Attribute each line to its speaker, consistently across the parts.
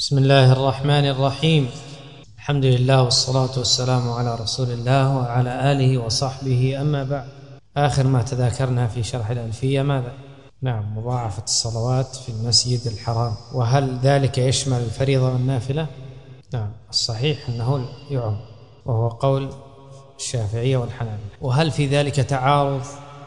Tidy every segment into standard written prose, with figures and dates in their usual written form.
Speaker 1: بسم الله الرحمن الرحيم. الحمد لله والصلاة والسلام على رسول الله وعلى آله وصحبه. أما بعد، آخر ما تذاكرنا في شرح الألفية ماذا؟ نعم، مضاعفة الصلوات في المسجد الحرام. وهل ذلك يشمل الفريضة والنافلة؟ نعم، الصحيح أنه يعم، وهو قول الشافعية والحنابلة. وهل في ذلك تعارض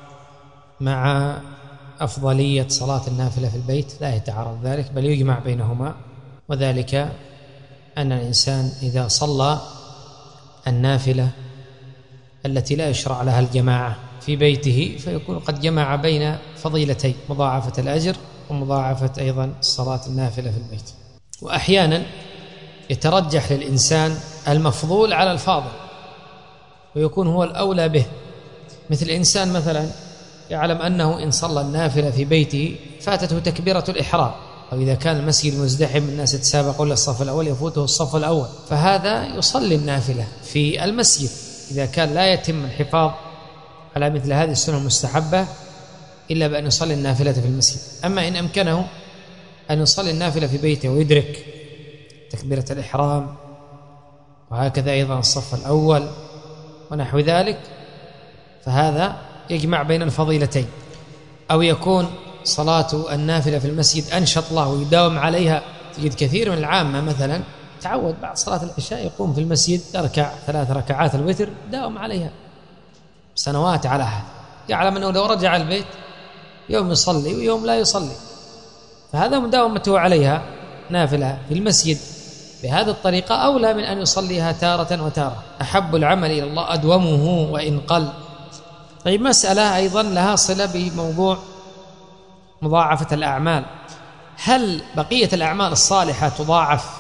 Speaker 1: مع أفضلية صلاة النافلة في البيت؟ لا يتعارض ذلك، بل يجمع بينهما، وذلك أن الإنسان إذا صلى النافلة التي لا يشرع لها الجماعة في بيته فيكون قد جمع بين فضيلتين: مضاعفة الأجر ومضاعفة أيضا صلاة النافلة في البيت. وأحيانا يترجح للإنسان المفضول على الفاضل ويكون هو الأولى به، مثل إنسان مثلا يعلم أنه إن صلى النافلة في بيته فاتته تكبيرة الإحرام، أو إذا كان المسجد مزدحم الناس يتسابقون للصف الأول يفوته الصف الأول، فهذا يصلي النافلة في المسجد إذا كان لا يتم الحفاظ على مثل هذه السنة المستحبة إلا بأن يصلي النافلة في المسجد. أما إن أمكنه أن يصلي النافلة في بيته ويدرك تكبيرة الإحرام وهكذا أيضا الصف الأول ونحو ذلك، فهذا يجمع بين الفضيلتين. أو يكون صلاة النافلة في المسجد أنشط له ويداوم عليها. تجد كثير من العامة مثلا تعود بعد صلاة العشاء يقوم في المسجد يركع 3 ركعات الوتر، داوم عليها سنوات على هذا، يعلم أنه لو رجع البيت يوم يصلي ويوم لا يصلي، فهذا مداومته عليها نافلة في المسجد بهذه الطريقة أولى من أن يصليها تارة وتارة. أحب العمل إلى الله أدومه وإن قل. طيب، مسألة أيضا لها صلة بموضوع مضاعفة الأعمال: هل بقية الأعمال الصالحة تضاعف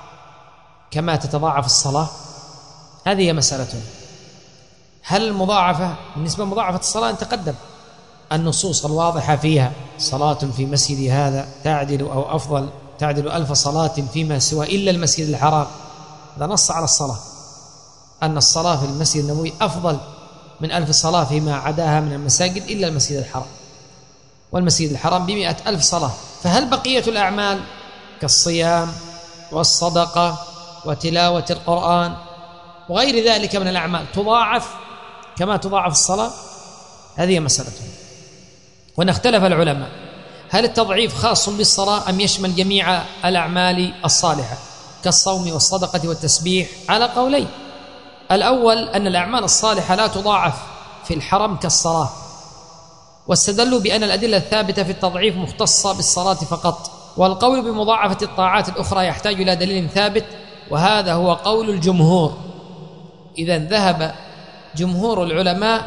Speaker 1: كما تتضاعف الصلاة؟ هذه هي مسألة. هل المضاعفة بالنسبة لمضاعفة الصلاة أن تقدم النصوص الواضحة فيها: صلاة في مسجد هذا تعدل أو أفضل تعدل 1000 صلاة فيما سوى إلا المسجد الحرام. هذا نص على الصلاة، أن الصلاة في المسجد النبوي أفضل من 1000 صلاة فيما عداها من المساجد إلا المسجد الحرام، والمسجد الحرام ب100,000 صلاة. فهل بقية الأعمال كالصيام والصدقة وتلاوة القرآن وغير ذلك من الأعمال تضاعف كما تضاعف الصلاة؟ هذه مسألة. ونختلف العلماء: هل التضعيف خاص بالصلاة أم يشمل جميع الأعمال الصالحة كالصوم والصدقة والتسبيح؟ على قولين: الأول أن الأعمال الصالحة لا تضاعف في الحرم كالصلاة، واستدلوا بأن الأدلة الثابتة في التضعيف مختصة بالصلاة فقط، والقول بمضاعفة الطاعات الأخرى يحتاج إلى دليل ثابت، وهذا هو قول الجمهور. إذن ذهب جمهور العلماء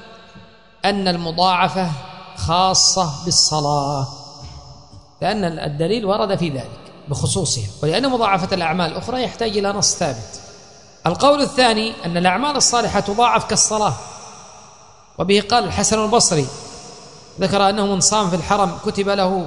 Speaker 1: أن المضاعفة خاصة بالصلاة، لأن الدليل ورد في ذلك بخصوصها، ولأن مضاعفة الأعمال الأخرى يحتاج إلى نص ثابت. القول الثاني أن الأعمال الصالحة تضاعف كالصلاة، وبه قال الحسن البصري، ذكر أنه من صام في الحرم كتب له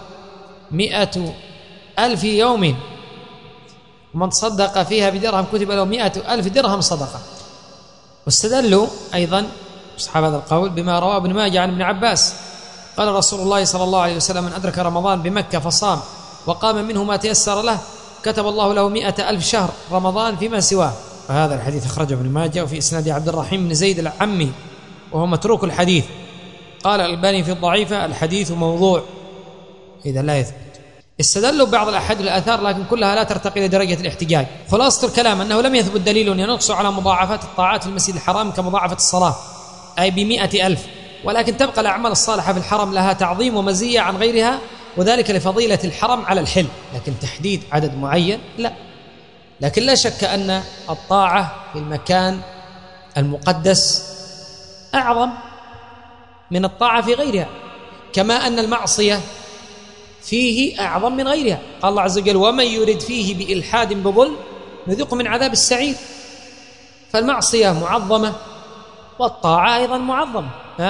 Speaker 1: 100,000 يوم، ومن صدق فيها بدرهم كتب له 100,000 درهم صدقة. واستدلوا أيضا أصحاب هذا القول بما رواه ابن ماجه عن ابن عباس قال رسول الله صلى الله عليه وسلم: من أدرك رمضان بمكة فصام وقام منه ما تيسر له كتب الله له 100,000 شهر رمضان فيما سواه. وهذا الحديث أخرجه ابن ماجه، وفي إسناد عبد الرحيم بن زيد العمي وهو متروك الحديث. قال الألباني في الضعيفة: الحديث موضوع، إذا لا يثبت. استدلوا بعض الأحاديث والآثار لكن كلها لا ترتقي لدرجة الاحتجاج. خلاصة الكلام أنه لم يثبت دليل ينص على مضاعفات الطاعات في المسجد الحرام كمضاعفة الصلاة أي ب100,000، ولكن تبقى الأعمال الصالحة في الحرم لها تعظيم ومزية عن غيرها، وذلك لفضيلة الحرم على الحل، لكن تحديد عدد معين لا. لكن لا شك أن الطاعة في المكان المقدس أعظم من الطاعة في غيرها، كما أن المعصية فيه أعظم من غيرها. قال الله عز وجل: ومن يرد فيه بإلحاد بظلم نذقه من عذاب السعير. فالمعصية معظمة والطاعة أيضا معظمة.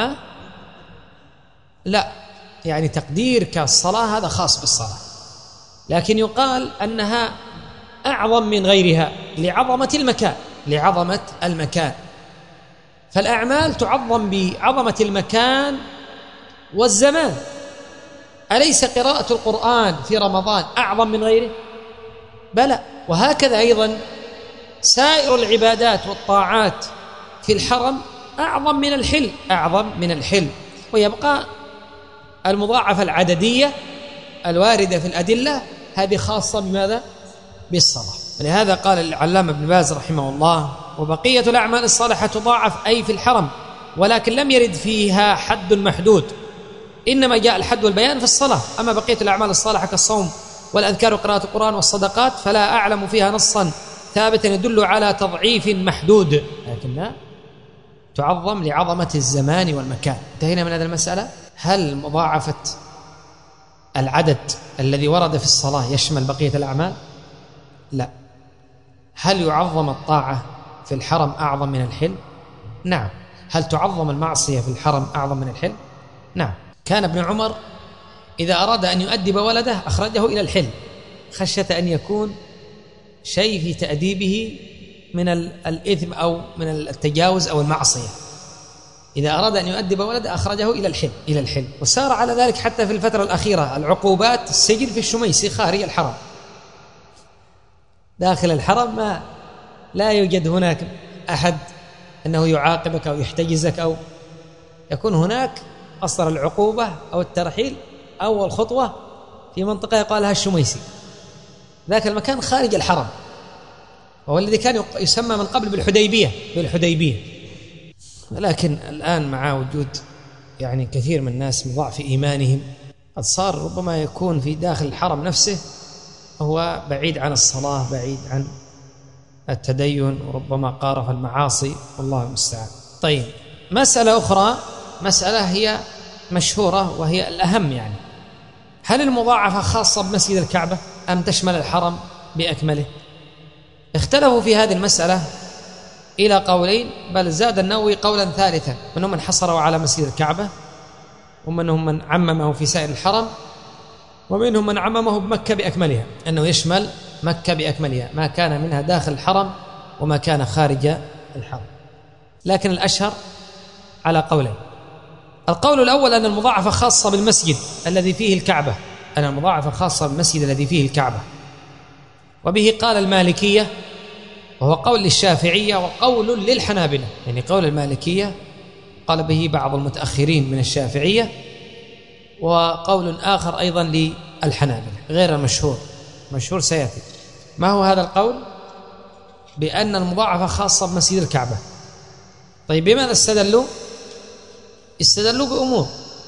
Speaker 1: لا، يعني تقدير كالصلاة هذا خاص بالصلاة، لكن يقال أنها أعظم من غيرها لعظمة المكان. فالأعمال تعظم بعظمة المكان والزمان. أليس قراءة القرآن في رمضان أعظم من غيره؟ بلى. وهكذا أيضا سائر العبادات والطاعات في الحرم أعظم من الحل، أعظم من الحل. ويبقى المضاعفة العددية الواردة في الأدلة هذه خاصة بماذا؟ بالصلاة. ولهذا قال العلامة ابن باز رحمه الله: وبقية الأعمال الصالحة تضاعف أي في الحرم، ولكن لم يرد فيها حد محدود، إنما جاء الحد والبيان في الصلاة. أما بقية الأعمال الصالحة كالصوم والأذكار وقراءة القرآن والصدقات فلا أعلم فيها نصا ثابتا يدل على تضعيف محدود، لكنها تعظم لعظمة الزمان والمكان. انتهينا من هذه المسألة. هل مضاعفة العدد الذي ورد في الصلاة يشمل بقية الأعمال؟ لا. هل يعظم الطاعة في الحرم أعظم من الحل؟ نعم. هل تعظم المعصية في الحرم أعظم من الحل؟ نعم. كان ابن عمر إذا أراد أن يؤدب ولده أخرجه إلى الحل خشية أن يكون شيء في تأديبه من الإثم أو من التجاوز أو المعصية. إذا أراد أن يؤدب ولده أخرجه إلى الحل. وسار على ذلك حتى في الفترة الأخيرة العقوبات السجن في الشميسي خارج الحرم. داخل الحرم لا يوجد هناك أحد أنه يعاقبك أو يحتجزك، أو يكون هناك أصدر العقوبة أو الترحيل أول خطوة في منطقة يقال لها الشميسي. ذاك المكان خارج الحرم، وهو الذي كان يسمى من قبل بالحديبية. ولكن الآن مع وجود يعني كثير من الناس من ضعف إيمانهم قد صار ربما يكون في داخل الحرم نفسه هو بعيد عن الصلاة، بعيد عن التدين، وربما قارف المعاصي، والله المستعان. طيب، مسألة أخرى، مسألة هي مشهورة وهي الأهم، يعني هل المضاعفة خاصة بمسجد الكعبة أم تشمل الحرم بأكمله؟ اختلفوا في هذه المسألة إلى قولين، بل زاد النووي قولا ثالثا، منهم من حصره على مسجد الكعبة، ومنهم من عممه في سائر الحرم، ومنهم من عممه بمكة بأكملها، أنه يشمل مكة بأكملها، ما كان منها داخل الحرم وما كان خارج الحرم. لكن الأشهر على قولين. القول الأول أن المضاعفة خاصة بالمسجد الذي فيه الكعبة، أن المضاعفة خاصة بالمسجد الذي فيه الكعبة، وبه قال المالكية، وهو قول للشافعية وقول للحنابلة. يعني قول المالكية قال به بعض المتأخرين من الشافعية، وقول آخر أيضا للحنابلة غير المشهور، مشهور سيأتي. ما هو هذا القول؟ بأن المضاعفة خاصة بمسجد الكعبة. طيب، بماذا استدلوا؟ استدلوا بأمور،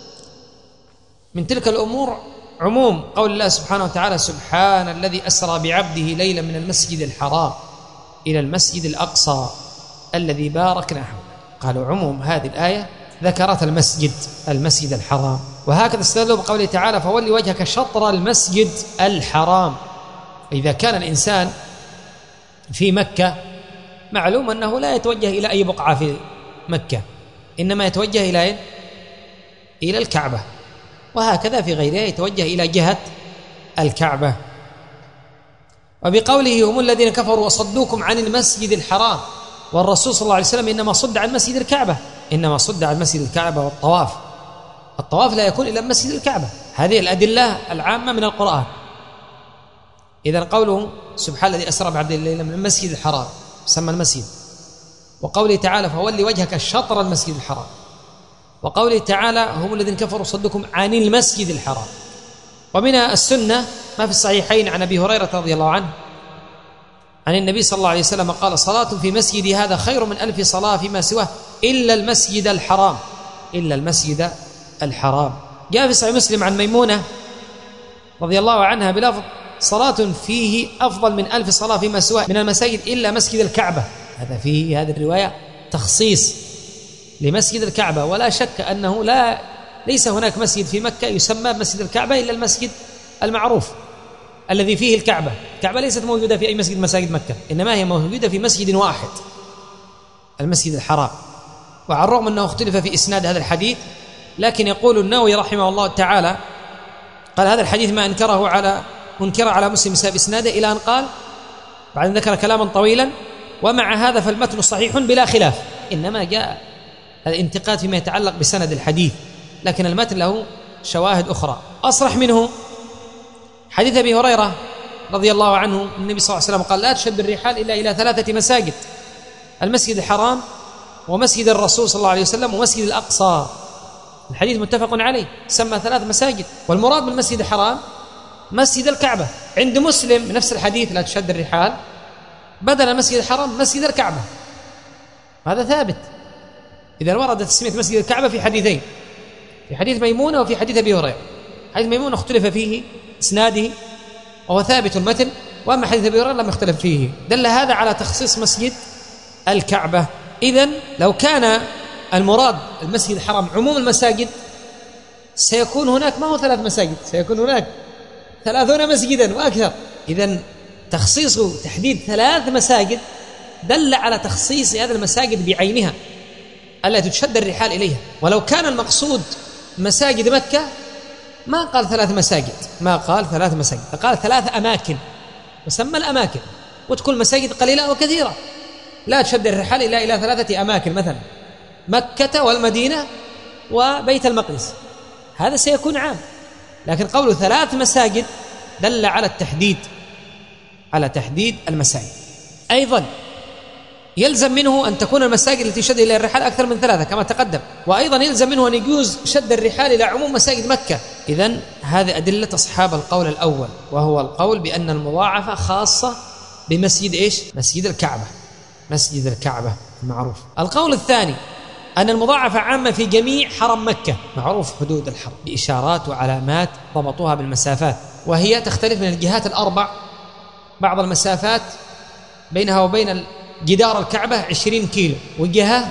Speaker 1: من تلك الأمور عموم قول الله سبحانه وتعالى: سبحان الذي أسرى بعبده ليلا من المسجد الحرام إلى المسجد الأقصى الذي باركنا حوله. قالوا عموم هذه الآية ذكرت المسجد الحرام. وهكذا استدلوا بقوله تعالى: فولي وجهك شطر المسجد الحرام. إذا كان الإنسان في مكة معلوم أنه لا يتوجه إلى أي بقعة في مكة، إنما يتوجه إلى الكعبة، وهكذا في غيرها يتوجه إلى جهة الكعبة. وبقوله: هم الذين كفروا وصدوكم عن المسجد الحرام، والرسول صلى الله عليه وسلم إنما صد عن مسجد الكعبة، إنما صد عن مسجد الكعبة. والطواف لا يكون إلا مسجد الكعبة. هذه الأدلة العامة من القرآن. إذن قوله سبحان الذي أسرى بعبده ليلا من المسجد الحرام سمى المسجد، وقوله تعالى: فولي وجهك شطر المسجد الحرام، وقوله تعالى: هم الذين كفروا صدكم عن المسجد الحرام. ومن السنة ما في الصحيحين عن أبي هريرة رضي الله عنه عن النبي صلى الله عليه وسلم قال: صلاة في مسجدي هذا خير من 1000 صلاة فيما سواه إلا المسجد الحرام، إلا المسجد الحرام. جاء في صحيح مسلم عن ميمونة رضي الله عنها بلفظ: صلاة فيه أفضل من 1000 صلاة فيما سواه من المساجد إلا مسجد الكعبة. هذا فيه هذه الرواية تخصيص لمسجد الكعبة، ولا شك أنه ليس هناك مسجد في مكة يسمى مسجد الكعبة إلا المسجد المعروف الذي فيه الكعبة. الكعبة ليست موجودة في أي مسجد مساجد مكة، إنما هي موجودة في مسجد واحد، المسجد الحرام. وعلى الرغم أنه اختلف في إسناد هذا الحديث، لكن يقول النووي رحمه الله تعالى قال: هذا الحديث ما أنكر على مسلم بسبب إسناده، إلى أن قال بعد أن ذكر كلاما طويلا: ومع هذا فالمتن صحيح بلا خلاف. إنما جاء الانتقاد فيما يتعلق بسند الحديث، لكن المتن له شواهد أخرى. أصرح منه حديث أبي هريرة رضي الله عنه النبي صلى الله عليه وسلم قال لا تشد الرحال إلا إلى 3 مساجد: المسجد الحرام، ومسجد الرسول صلى الله عليه وسلم، ومسجد الأقصى. الحديث متفق عليه، سمى 3 مساجد، والمراد بالمسجد الحرام مسجد الكعبة. عند مسلم نفس الحديث لا تشد الرحال بدل المسجد الحرام مسجد الكعبة، هذا ثابت. إذا ورد تسمية مسجد الكعبة في حديثين، في حديث ميمونة وفي حديث أبي هريرة. حديث ميمونة اختلف فيه إسناده وهو ثابت المتن، وأما حديث أبي هريرة لم يختلف فيه، دل هذا على تخصيص مسجد الكعبة. إذن لو كان المراد المسجد الحرام عموم المساجد سيكون هناك ما هو 3 مساجد، سيكون هناك 30 مسجدا وأكثر. إذن تخصيص تحديد 3 مساجد دل على تخصيص هذه المساجد بعينها التي تشد الرحال إليها. ولو كان المقصود مساجد مكة ما قال 3 مساجد، ما قال 3 مساجد، فقال 3 أماكن، وسمى الأماكن، وتكون مساجد قليلة وكثيرة. لا تشد الرحال إلا إلى 3 أماكن، مثلا مكة والمدينة وبيت المقدس، هذا سيكون عام. لكن قوله 3 مساجد دل على التحديد، على تحديد المساجد. أيضا يلزم منه أن تكون المساجد التي شد إلى الرحال أكثر من 3 كما تقدم، وأيضا يلزم منه أن يجوز شد الرحال إلى عموم مساجد مكة. إذن هذه أدلة أصحاب القول الأول، وهو القول بأن المضاعفة خاصة بمسجد إيش؟ مسجد الكعبة، مسجد الكعبة المعروف. القول الثاني أن المضاعفة عامة في جميع حرم مكة، معروف حدود الحرم بإشارات وعلامات ضبطوها بالمسافات، وهي تختلف من الجهات ال4. بعض المسافات بينها وبين جدار الكعبة 20 كيلو، وجهة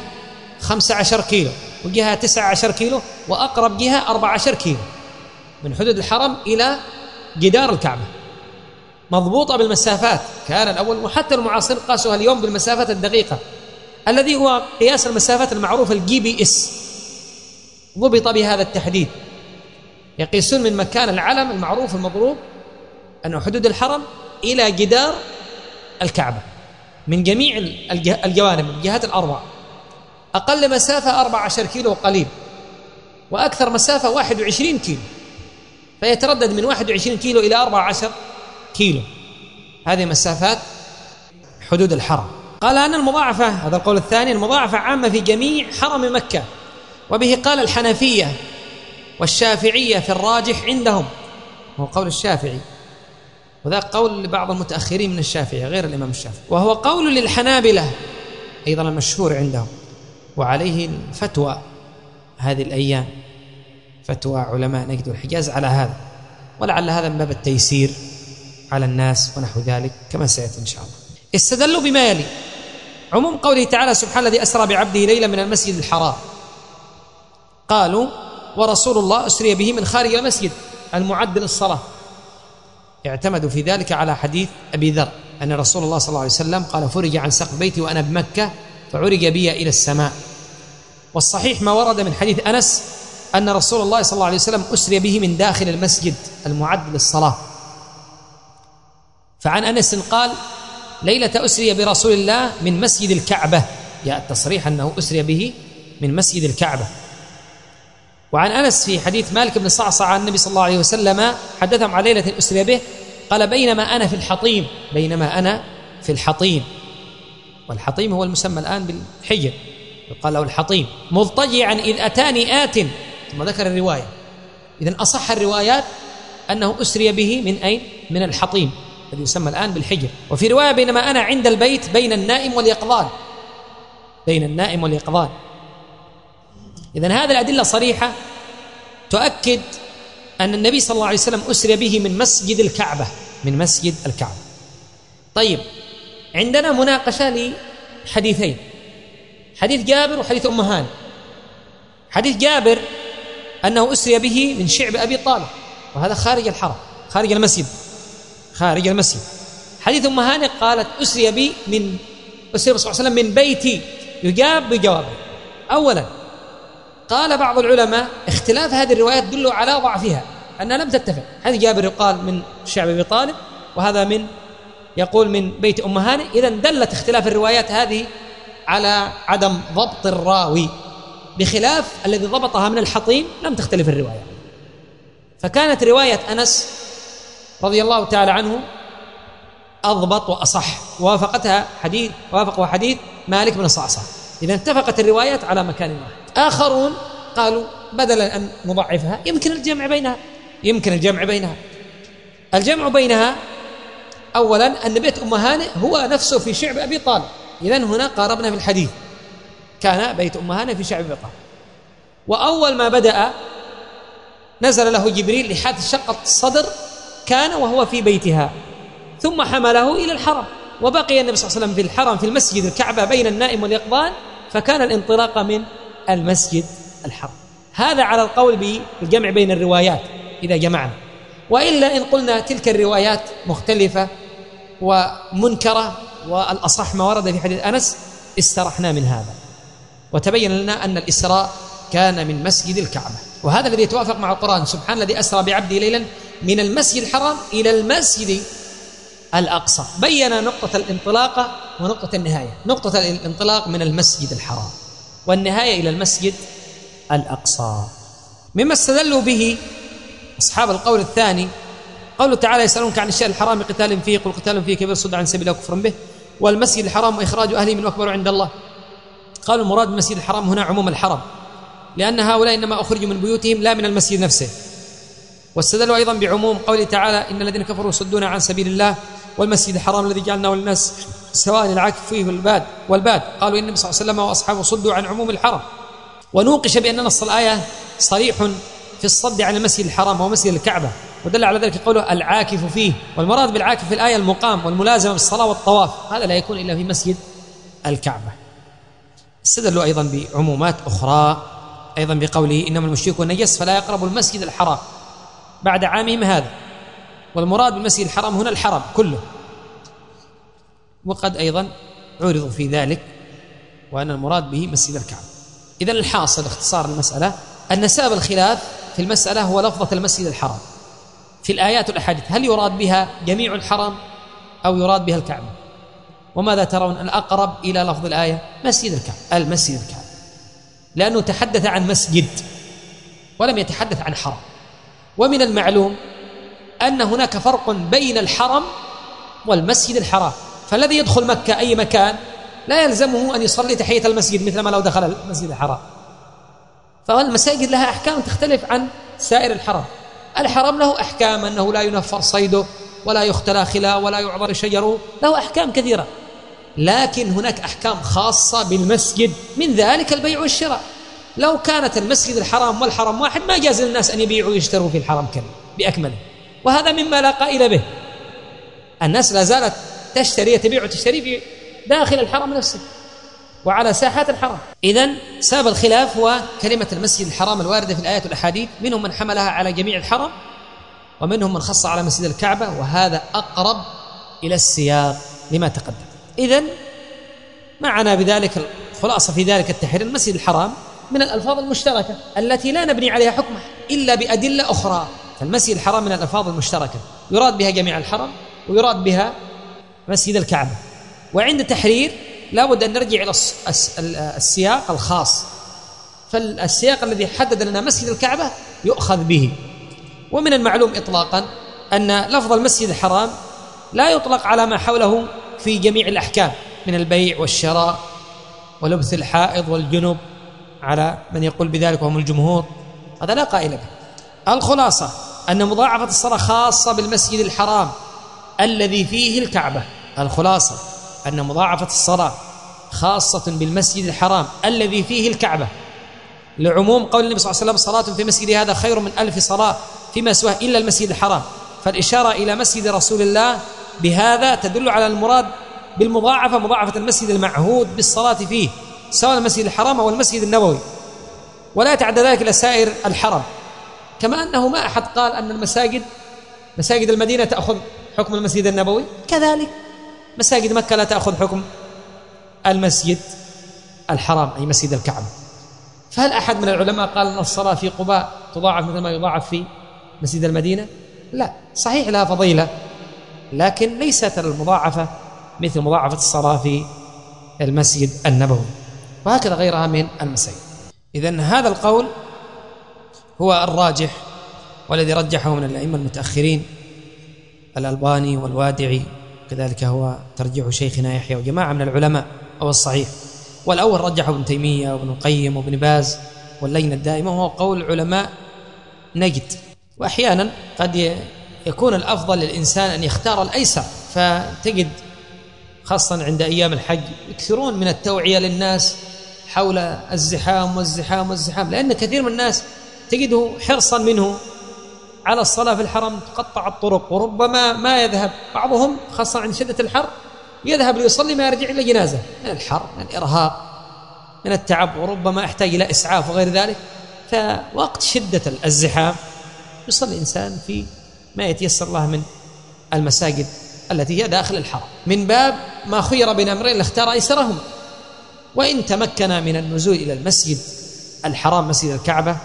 Speaker 1: 15 كيلو، وجهة 19 كيلو، وأقرب جهة 14 كيلو من حدود الحرم إلى جدار الكعبة، مضبوطة بالمسافات. كان الأول وحتى المعاصرين قاسوها اليوم بالمسافات الدقيقة، الذي هو قياس المسافات المعروفة الGPS، ضبط بهذا التحديد. يقيسون من مكان العلم المعروف المضروب أنه حدود الحرم إلى جدار الكعبة من جميع الجوانب، من الجهات ال4. أقل مسافة 14 كيلو قليل، وأكثر مسافة 21 كيلو، فيتردد من 21 كيلو إلى 14 كيلو، هذه مسافات حدود الحرم. قال أن المضاعفة، هذا القول الثاني، المضاعفة عامة في جميع حرم مكة، وبه قال الحنفية والشافعية في الراجح عندهم، هو قول الشافعي، وذا قول لبعض المتأخرين من الشافعية غير الإمام الشافعي، وهو قول للحنابلة أيضا المشهور عندهم، وعليه الفتوى هذه الأيام، فتوى علماء نجد الحجاز على هذا، ولعل هذا من باب التيسير على الناس ونحو ذلك كما سيأتي إن شاء الله. استدلوا بما يلي: عموم قوله تعالى سبحان الذي أسرى بعبده ليلا من المسجد الحرام، قالوا ورسول الله أسري به من خارج المسجد المعد للصلاة، اعتمدوا في ذلك على حديث أبي ذر أن رسول الله صلى الله عليه وسلم قال فرج عن سقف بيتي وأنا بمكة فعرج بي إلى السماء. والصحيح ما ورد من حديث أنس أن رسول الله صلى الله عليه وسلم أسري به من داخل المسجد المعد للصلاة. فعن أنس قال ليلة أسري برسول الله من مسجد الكعبة، جاء التصريح أنه أسري به من مسجد الكعبة. وعن أنس في حديث مالك بن صعصع عن النبي صلى الله عليه وسلم حدثهم عن ليلة أسري به، قال بينما أنا في الحطيم، بينما أنا في الحطيم، والحطيم هو المسمى الآن بالحجر، قال له الحطيم، مضطجعا إذ أتاني آت، ثم ذكر الرواية. إذن أصح الروايات أنه أسري به من أين؟ من الحطيم الذي يسمى الآن بالحجر. وفي رواية بينما أنا عند البيت بين النائم واليقظان، بين النائم واليقظان. إذن هذه الأدلة صريحة تؤكد أن النبي صلى الله عليه وسلم أسري به من مسجد الكعبة، من مسجد الكعبة. طيب، عندنا مناقشة لحديثين، حديث جابر وحديث أم هانئ. حديث جابر أنه أسري به من شعب أبي طالب، وهذا خارج الحرم، خارج المسجد، خارج المسجد. حديث أم هانئ قالت أسري بي من أسري صلى الله عليه وسلم من بيتي، يجاب بجوابه. أولا قال بعض العلماء اختلاف هذه الروايات تدل على ضعفها، أنها لم تتفق. حديث جابر يقال من شعب أبي طالب، وهذا من يقول من بيت أم هانئ. إذن دلت اختلاف الروايات هذه على عدم ضبط الراوي، بخلاف الذي ضبطها من الحطيم لم تختلف الرواية. فكانت رواية أنس رضي الله تعالى عنه أضبط وأصح، وافقه حديث مالك بن صعصع. إذا اتفقت الروايات على مكان واحد. آخرون قالوا بدلا أن نضعفها يمكن الجمع بينها. الجمع بينها أولا أن بيت أم هانئ هو نفسه في شعب أبي طالب، إذن هنا قاربنا في الحديث، كان بيت أم هانئ في شعب أبي طالب، وأول ما بدأ نزل له جبريل لحادث شقة الصدر كان وهو في بيتها، ثم حمله إلى الحرم، وبقي النبي صلى الله عليه وسلم في الحرم في المسجد الكعبة بين النائم واليقظان، فكان الانطلاق من المسجد الحرم. هذا على القول بالجمع بين الروايات إذا جمعنا، وإلا إن قلنا تلك الروايات مختلفة ومنكرة والأصح ما ورد في حديث أنس استرحنا من هذا، وتبين لنا أن الإسراء كان من مسجد الكعبة، وهذا الذي يتوافق مع القرآن. سبحان الذي أسرى بعبده ليلا من المسجد الحرام إلى المسجد الأقصى، بين نقطة الانطلاق ونقطة النهاية. نقطة الانطلاق من المسجد الحرام والنهاية إلى المسجد الأقصى. مما استدلوا به أصحاب القول الثاني قوله تعالى: يسألونك عن الشهر الحرام قتال فيه قل قتال فيه كبير صد عن سبيل الله وكفر به والمسجد الحرام وإخراج أهله منه أكبر عند الله. قالوا المراد بالمسجد الحرام هنا عموم الحرم، لأن هؤلاء إنما أخرجوا من بيوتهم لا من المسجد نفسه. واستدلوا أيضا بعموم قوله تعالى: إن الذين كفروا يصدون عن سبيل الله والمسجد الحرام الذي جعلناه للناس سواء العاكف فيه والباد. قالوا إن النبي صلى الله عليه وسلم وأصحابه صدوا عن عموم الحرم، ونوقش بأن نص الآية صريح في الصد عن المسجد الحرام ومسجد الكعبة، ودل على ذلك قوله العاكف فيه، والمراد بالعاكف في الآية المقام والملازمة بالصلاة والطواف، هذا لا يكون إلا في مسجد الكعبة. استدلوا أيضا بعمومات أخرى أيضا بقوله: إنما المشركون نجس فلا يقربوا المسجد الحرام بعد عامهم هذا، والمراد بالمسجد الحرام هنا الحرم كله، وقد أيضا عرضوا في ذلك وأن المراد به مسجد الكعبة. إذن الحاصل اختصار المسألة أن سبب الخلاف في المسألة هو لفظة المسجد الحرام في الآيات والأحاديث، هل يراد بها جميع الحرم أو يراد بها الكعبة؟ وماذا ترون الأقرب إلى لفظ الآية؟ مسجد الكعبة، المسجد الكعبة، لأنه تحدث عن مسجد ولم يتحدث عن حرم. ومن المعلوم أن هناك فرق بين الحرم والمسجد الحرام، فالذي يدخل مكة أي مكان لا يلزمه أن يصلي تحية المسجد مثل ما لو دخل المسجد الحرام، فالمساجد لها أحكام تختلف عن سائر الحرم. الحرم له أحكام، أنه لا ينفر صيده ولا يختلى خلا ولا يعضر شجره، له أحكام كثيرة، لكن هناك أحكام خاصة بالمسجد، من ذلك البيع والشراء. لو كانت المسجد الحرام والحرم واحد ما جاز للناس أن يبيعوا ويشتروا في الحرم كله بأكمله، وهذا مما لا قائل به. الناس لا زالت تشتري تبيع وتشتري في داخل الحرم نفسه وعلى ساحات الحرم. إذن سبب الخلاف هو كلمة المسجد الحرام الواردة في الآيات والأحاديث، منهم من حملها على جميع الحرم ومنهم من خص على مسجد الكعبة، وهذا أقرب إلى السياق لما تقدم. إذن معنا بذلك الخلاصة في ذلك التحرير المسجد الحرام من الألفاظ المشتركة التي لا نبني عليها حكمه إلا بأدلة أخرى. فالمسجد الحرام من الألفاظ المشتركة يراد بها جميع الحرم ويراد بها مسجد الكعبة، وعند تحرير لا بد أن نرجع إلى السياق الخاص، فالسياق الذي حدد لنا مسجد الكعبة يؤخذ به. ومن المعلوم إطلاقا أن لفظ المسجد الحرام لا يطلق على ما حوله في جميع الأحكام من البيع والشراء ولبس الحائض والجنب، على من يقول بذلك وهم الجمهور، هذا لا قائل به. الخلاصة أن مضاعفة الصلاة خاصة بالمسجد الحرام الذي فيه الكعبة. الخلاصة أن مضاعفة الصلاة خاصة بالمسجد الحرام الذي فيه الكعبة، لعموم قول النبي صلى الله عليه وسلم: صلاة في مسجد هذا خير من 1000 صلاة فيما سواه إلا المسجد الحرام. فالإشارة إلى مسجد رسول الله بهذا تدل على المراد بالمضاعفة مضاعفة المسجد المعهود بالصلاة فيه، سواء المسجد الحرام أو المسجد النبوي، ولا يتعدى ذلك إلى سائر الحرم. كما أنه ما أحد قال أن مساجد المدينة تأخذ حكم المسجد النبوي، كذلك مساجد مكة لا تأخذ حكم المسجد الحرام أي مسجد الكعبة. فهل أحد من العلماء قال أن الصلاة في قباء تضاعف مثل ما يضاعف في مسجد المدينة؟ لا، صحيح لها فضيلة، لكن ليست المضاعفة مثل مضاعفة الصلاة في المسجد النبوي، وهكذا غيرها من المساجد. إذن هذا القول هو الراجح والذي رجحه من الأئمة المتأخرين الألباني والوادعي وكذلك هو ترجيح شيخنا يحيى وجماعة من العلماء، أو الصحيح. والأول رجحه ابن تيمية وابن القيم وابن باز واللجنة الدائمة، وهو قول علماء نجد. وأحيانا قد يكون الأفضل للإنسان أن يختار الأيسر، فتجد خاصة عند أيام الحج يكثرون من التوعية للناس حول الزحام والزحام والزحام، لأن كثير من الناس تجده حرصا منه على الصلاة في الحرم تقطع الطرق، وربما ما يذهب بعضهم خاصة عند شدة الحر يذهب ليصلي ما يرجع إلى جنازة من الحر، من الإرهاق، من التعب، وربما يحتاج إلى إسعاف وغير ذلك. فوقت شدة الزحام يصلي الإنسان في ما يتيسر له من المساجد التي هي داخل الحرم، من باب ما خير بين أمرين لاختار أيسرهما. وإن تمكن من النزول إلى المسجد الحرام مسجد الكعبة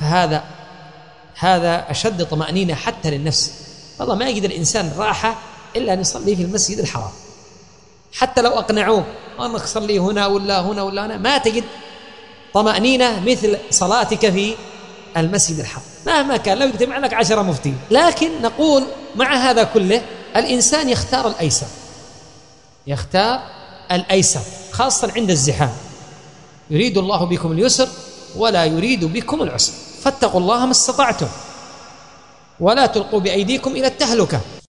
Speaker 1: فهذا أشد طمأنينة حتى للنفس. والله ما يجد الإنسان راحة إلا أن يصلي في المسجد الحرام، حتى لو أقنعوه أنك صلي هنا ولا هنا ولا هنا، ما تجد طمأنينة مثل صلاتك في المسجد الحرام مهما كان، لو يجتمع لك 10 مفتين. لكن نقول مع هذا كله الإنسان يختار الأيسر، يختار الأيسر خاصة عند الزحام. يريد الله بكم اليسر ولا يريد بكم العسر، فاتقوا الله ما استطعتم ولا تلقوا بأيديكم إلى التهلكة.